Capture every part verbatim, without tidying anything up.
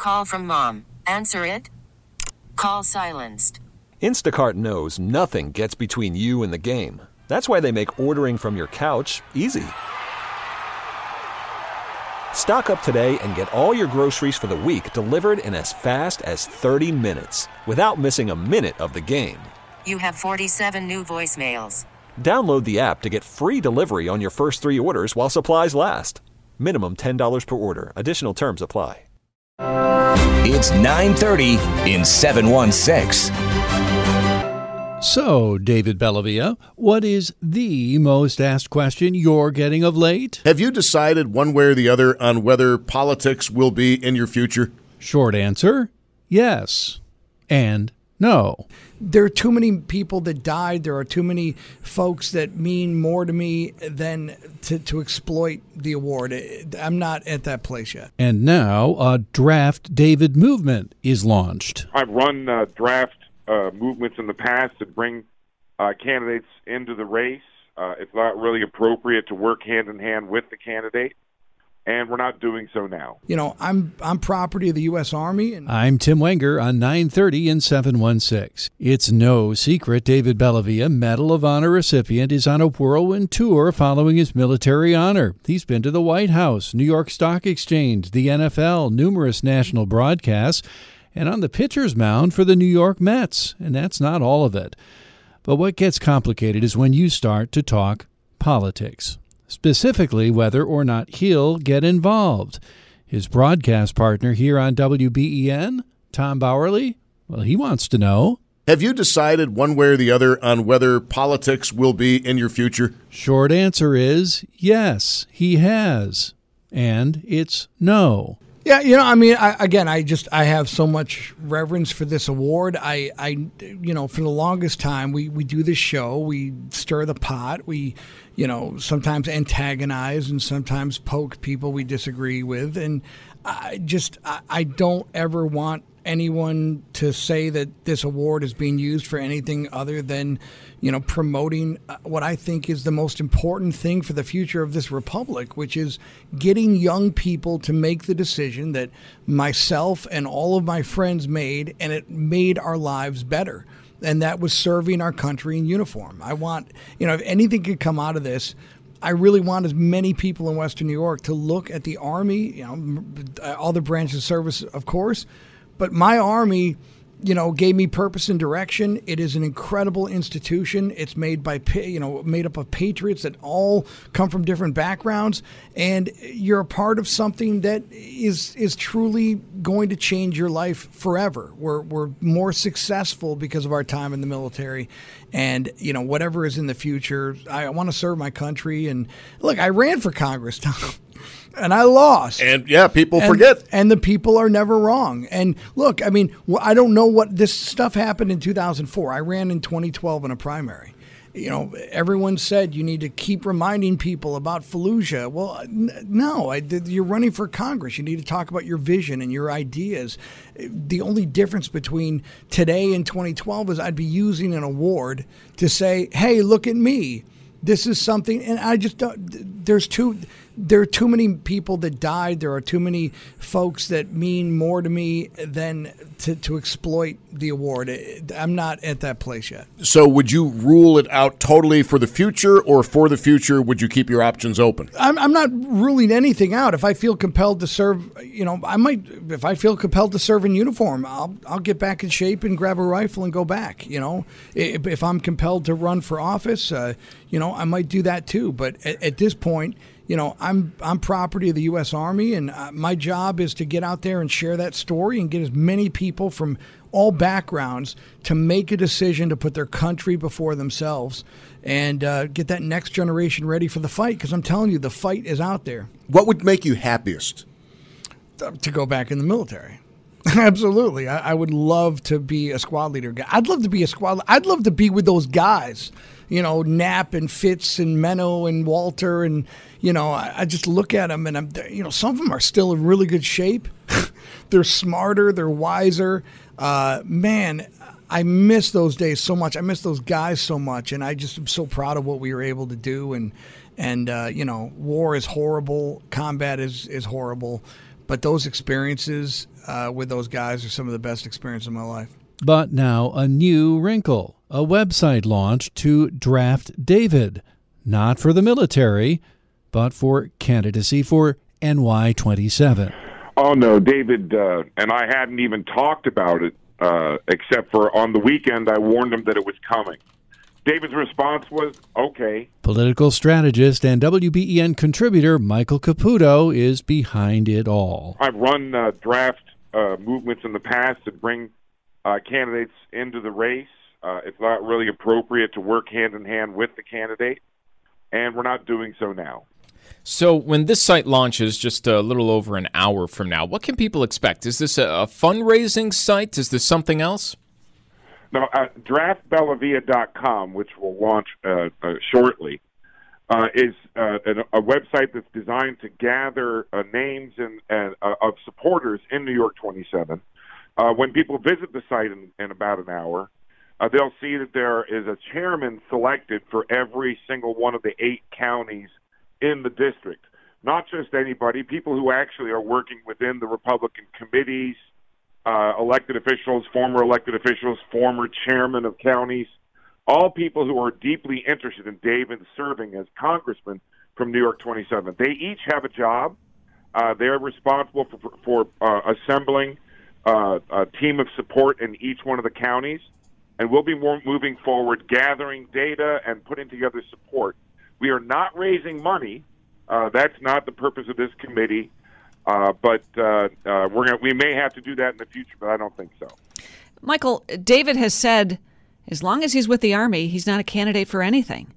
Call from mom. Answer it. Call silenced. Instacart knows nothing gets between you and the game. That's why they make ordering from your couch easy. Stock up today and get all your groceries for the week delivered in as fast as thirty minutes without missing a minute of the game. You have forty-seven new voicemails. Download the app to get free delivery on your first three orders while supplies last. Minimum ten dollars per order. Additional terms apply. It's nine thirty in seven one six. So, David Bellavia, what is the most asked question you're getting of late? Have you decided one way or the other on whether politics will be in your future? Short answer, yes and no. There are too many people that died. There are too many folks that mean more to me than to, to exploit the award. I'm not at that place yet. And now a Draft David movement is launched. I've run uh, draft uh, movements in the past to bring uh, candidates into the race. Uh, it's not really appropriate to work hand in hand with the candidate, and we're not doing so now. You know, I'm I'm property of the U S Army. And I'm Tim Wenger on nine thirty and seven one six. It's no secret David Bellavia, Medal of Honor recipient, is on a whirlwind tour following his military honor. He's been to the White House, New York Stock Exchange, the N F L, numerous national broadcasts, and on the pitcher's mound for the New York Mets. And that's not all of it. But what gets complicated is when you start to talk politics. Specifically, whether or not he'll get involved. His broadcast partner here on W B E N, Tom Bowerly, well, he wants to know. Have you decided one way or the other on whether politics will be in your future? Short answer is yes, he has. And it's no. Yeah, you know, I mean, I, again, I just, I have so much reverence for this award. I, I, you know, for the longest time, we, we do this show, we stir the pot, we, you know, sometimes antagonize and sometimes poke people we disagree with. And I just, I, I don't ever want anyone to say that this award is being used for anything other than, you know, promoting what I think is the most important thing for the future of this republic, which is getting young people to make the decision that myself and all of my friends made, and it made our lives better. And that was serving our country in uniform. I want, you know, if anything could come out of this, I really want as many people in Western New York to look at the Army, you know, all the branches of service, of course, but my Army, you know, gave me purpose and direction. It is an incredible institution. It's made by, you know, made up of patriots that all come from different backgrounds, and you're a part of something that is is truly going to change your life forever. We're we're more successful because of our time in the military, and you know, whatever is in the future, I want to serve my country. And look, I ran for Congress, Tom. And I lost. And, yeah, people and, forget. And the people are never wrong. And, look, I mean, I don't know what this stuff happened in two thousand four. I ran in twenty twelve in a primary. You know, everyone said you need to keep reminding people about Fallujah. Well, n- no, I, you're running for Congress. You need to talk about your vision and your ideas. The only difference between today and twenty twelve is I'd be using an award to say, hey, look at me. This is something, and I just don't, there's too, there are too many people that died. There are too many folks that mean more to me than to, to exploit the award. I'm not at that place yet. So would you rule it out totally for the future, or for the future, would you keep your options open? I'm, I'm not ruling anything out. If I feel compelled to serve, you know, I might, if I feel compelled to serve in uniform, I'll, I'll get back in shape and grab a rifle and go back, you know. If, if I'm compelled to run for office, uh, you know, I might do that too. But at, at this point, you know, I'm I'm property of the U S Army, and uh, my job is to get out there and share that story and get as many people from all backgrounds to make a decision to put their country before themselves and uh, get that next generation ready for the fight. Because I'm telling you, the fight is out there. What would make you happiest? To go back in the military. Absolutely. I, I would love to be a squad leader. I'd love to be a squad. I'd love to be with those guys, you know, Knapp and Fitz and Menno and Walter. And, you know, I, I just look at them and I'm, you know, some of them are still in really good shape. They're smarter. They're wiser. Uh, man, I miss those days so much. I miss those guys so much. And I just am so proud of what we were able to do. And, and uh, you know, war is horrible. Combat is, is horrible. but those experiences uh, with those guys are some of the best experiences of my life. But now a new wrinkle, a website launched to draft David, not for the military, but for candidacy for N Y twenty-seven. Oh, no, David uh, and I hadn't even talked about it, uh, except for on the weekend I warned him that it was coming. David's response was, okay. Political strategist and W B E N contributor Michael Caputo is behind it all. I've run uh, draft uh, movements in the past to bring uh, candidates into the race. Uh, it's not really appropriate to work hand-in-hand with the candidate, and we're not doing so now. So when this site launches just a little over an hour from now, what can people expect? Is this a, a fundraising site? Is this something else? No, uh, draft bellavia dot com, which will launch uh, uh, shortly, uh, is uh, a, a website that's designed to gather uh, names and, and uh, of supporters in New York twenty-seven. Uh, when people visit the site in, in about an hour, uh, they'll see that there is a chairman selected for every single one of the eight counties in the district. Not just anybody, people who actually are working within the Republican committees, uh, elected officials, former elected officials, former chairmen of counties, all people who are deeply interested in David serving as congressman from New York twenty-seven. They each have a job. Uh, they're responsible for, for uh, assembling uh, a team of support in each one of the counties, and we'll be more moving forward, gathering data and putting together support. We are not raising money. Uh, that's not the purpose of this committee. Uh, but uh, uh, we're gonna, we may have to do that in the future, but I don't think so. Michael, David has said as long as he's with the Army, he's not a candidate for anything.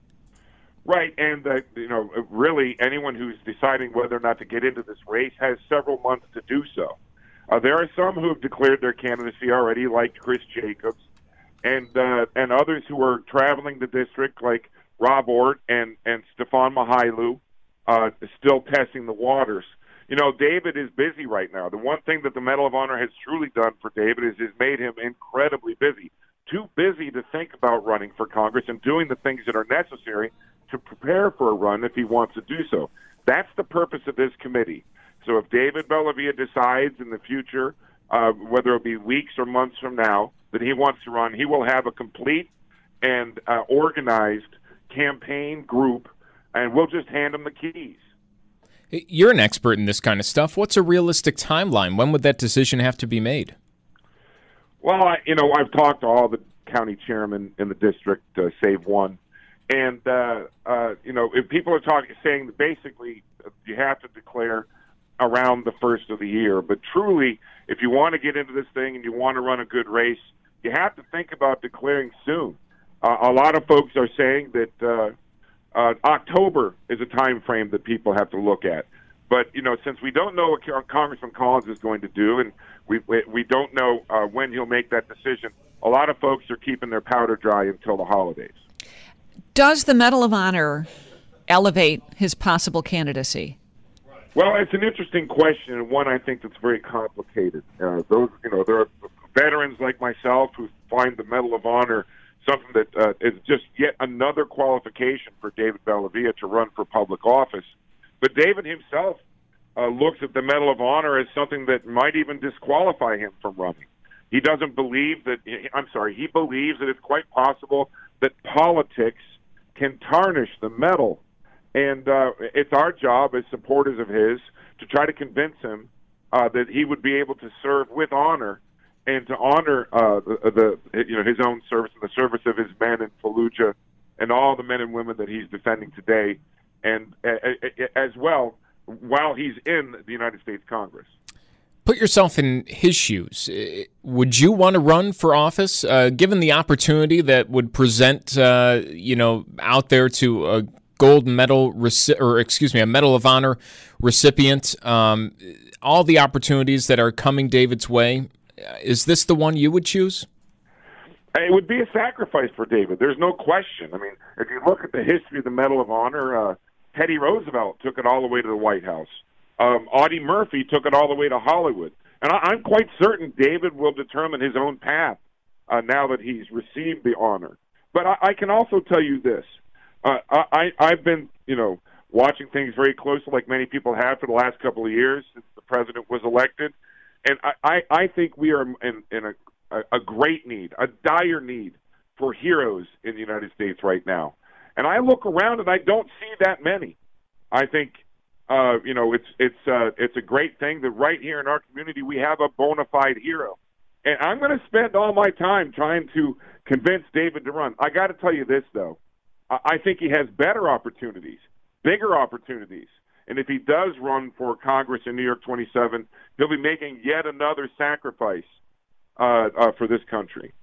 Right, and uh, you know, really, anyone who's deciding whether or not to get into this race has several months to do so. Uh, there are some who have declared their candidacy already, like Chris Jacobs, and uh, and others who are traveling the district, like Rob Ort and and Stefan Mihailu, uh, still testing the waters. You know, David is busy right now. The one thing that the Medal of Honor has truly done for David is has made him incredibly busy. Too busy to think about running for Congress and doing the things that are necessary to prepare for a run if he wants to do so. That's the purpose of this committee. So if David Bellavia decides in the future, uh, whether it be weeks or months from now, that he wants to run, he will have a complete and uh, organized campaign group, and we'll just hand him the keys. You're an expert in this kind of stuff. What's a realistic timeline? When would that decision have to be made? Well, I, you know, I've talked to all the county chairmen in the district, uh, save one, and uh, uh, you know, if people are talking, saying that basically you have to declare around the first of the year. But truly, if you want to get into this thing and you want to run a good race, you have to think about declaring soon. Uh, a lot of folks are saying that uh, uh, October is a time frame that people have to look at. But, you know, since we don't know what Congressman Collins is going to do, and we we, we don't know uh, when he'll make that decision, a lot of folks are keeping their powder dry until the holidays. Does the Medal of Honor elevate his possible candidacy? Well, it's an interesting question, and one I think that's very complicated. Uh, those, you know, there are veterans like myself who find the Medal of Honor something that uh, is just yet another qualification for David Bellavia to run for public office. But David himself uh, looks at the Medal of Honor as something that might even disqualify him from running. He doesn't believe that, I'm sorry, he believes that it's quite possible that politics can tarnish the medal. And uh, it's our job as supporters of his to try to convince him uh, that he would be able to serve with honor and to honor uh, the, the you know his own service and the service of his men in Fallujah and all the men and women that he's defending today, and uh, as well while he's in the United States Congress. Put yourself in his shoes. Would you want to run for office, uh, given the opportunity that would present, uh, you know, out there to a gold medal, reci- or excuse me, a Medal of Honor recipient, um, all the opportunities that are coming David's way? Is this the one you would choose? It would be a sacrifice for David. There's no question. I mean, if you look at the history of the Medal of Honor, uh, Teddy Roosevelt took it all the way to the White House. Um, Audie Murphy took it all the way to Hollywood. And I, I'm quite certain David will determine his own path uh, now that he's received the honor. But I, I can also tell you this. Uh, I, I've been, you know, watching things very closely, like many people have for the last couple of years since the president was elected. And I, I, I think we are in, in a, a great need, a dire need for heroes in the United States right now. And I look around and I don't see that many. I think, uh, you know, it's it's uh, it's a great thing that right here in our community we have a bona fide hero. And I'm going to spend all my time trying to convince David to run. I got to tell you this, though. I think he has better opportunities, bigger opportunities. And if he does run for Congress in New York twenty-seven, he'll be making yet another sacrifice uh, uh, for this country.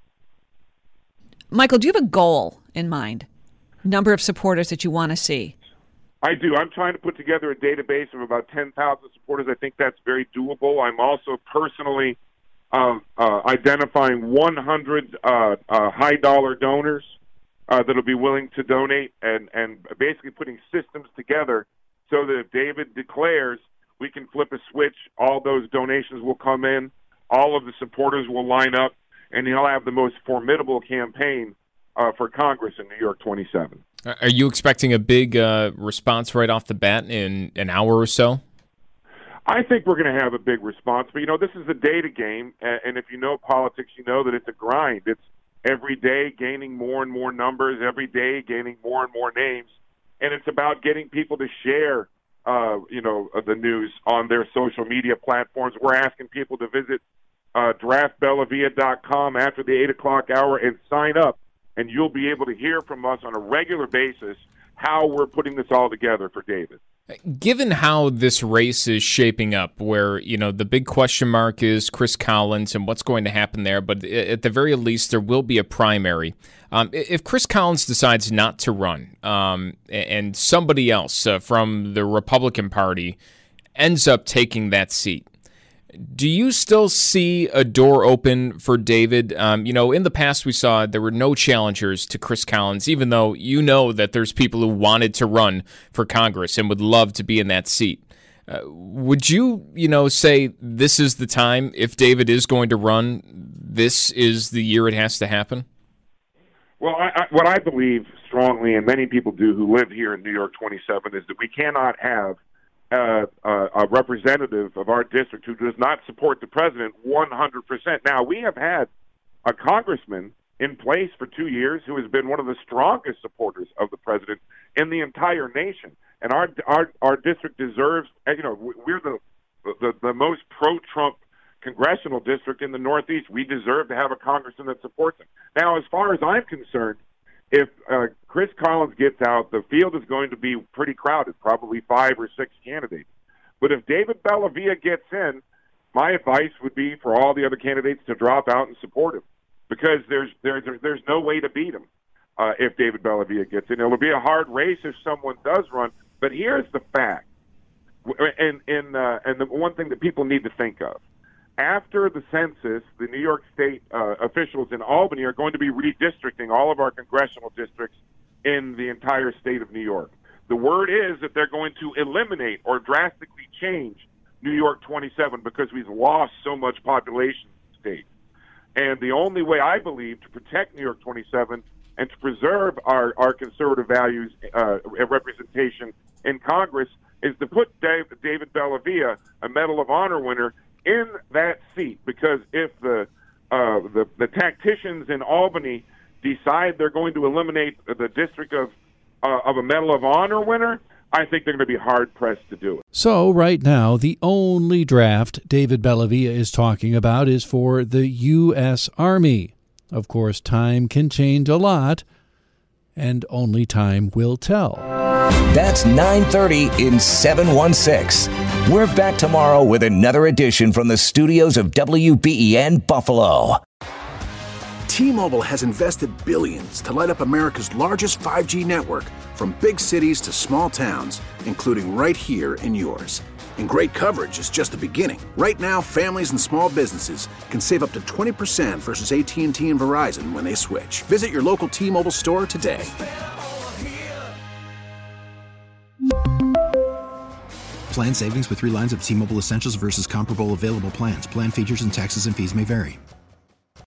Michael, do you have a goal in mind? Number of supporters that you want to see? I do. I'm trying to put together a database of about ten thousand supporters. I think that's very doable. I'm also personally uh, uh, identifying one hundred uh, uh, high-dollar donors uh, that will be willing to donate, and, and basically putting systems together so that if David declares, we can flip a switch, all those donations will come in, all of the supporters will line up, and he'll have the most formidable campaign uh, for Congress in New York twenty-seven. Are you expecting a big uh, response right off the bat in an hour or so? I think we're going to have a big response. But, you know, this is a data game, and if you know politics, you know that it's a grind. It's every day gaining more and more numbers, every day gaining more and more names, and it's about getting people to share, uh, you know, the news on their social media platforms. We're asking people to visit uh, draft bellavia dot com after the eight o'clock hour and sign up. And you'll be able to hear from us on a regular basis how we're putting this all together for David. Given how this race is shaping up, where, you know, the big question mark is Chris Collins and what's going to happen there, but at the very least there will be a primary. Um, if Chris Collins decides not to run um, and somebody else uh, from the Republican Party ends up taking that seat, do you still see a door open for David? Um, you know, in the past we saw there were no challengers to Chris Collins, even though you know that there's people who wanted to run for Congress and would love to be in that seat. Uh, would you, you know, say this is the time, if David is going to run, this is the year it has to happen? Well, I, I, what I believe strongly, and many people do who live here in New York twenty-seven, is that we cannot have Uh, uh, a representative of our district who does not support the president one hundred percent. Now, we have had a congressman in place for two years who has been one of the strongest supporters of the president in the entire nation. And our our, our district deserves, you know, we're the, the, the most pro-Trump congressional district in the Northeast. We deserve to have a congressman that supports him. Now, as far as I'm concerned, if uh, Chris Collins gets out, the field is going to be pretty crowded, probably five or six candidates. But if David Bellavia gets in, my advice would be for all the other candidates to drop out and support him, because there's there's there's no way to beat him uh, if David Bellavia gets in. It'll be a hard race if someone does run. But here's the fact, and and uh, and the one thing that people need to think of. After the census, the New York State uh, officials in Albany are going to be redistricting all of our congressional districts in the entire state of New York. The word is that they're going to eliminate or drastically change New York twenty-seven because we've lost so much population in the state. And the only way, I believe, to protect New York twenty-seven and to preserve our, our conservative values uh, representation in Congress is to put Dave, David Bellavia, a Medal of Honor winner, in that seat, because if the, uh, the the tacticians in Albany decide they're going to eliminate the district of uh, of a Medal of Honor winner, I think they're going to be hard-pressed to do it. So right now, the only draft David Bellavia is talking about is for the U S Army. Of course, time can change a lot, and only time will tell. That's nine thirty in seven one six. We're back tomorrow with another edition from the studios of W B E N Buffalo. T-Mobile has invested billions to light up America's largest five G network, from big cities to small towns, including right here in yours. And great coverage is just the beginning. Right now, families and small businesses can save up to twenty percent versus A T and T and Verizon when they switch. Visit your local T-Mobile store today. Plan savings with three lines of T-Mobile Essentials versus comparable available plans. Plan features and taxes and fees may vary.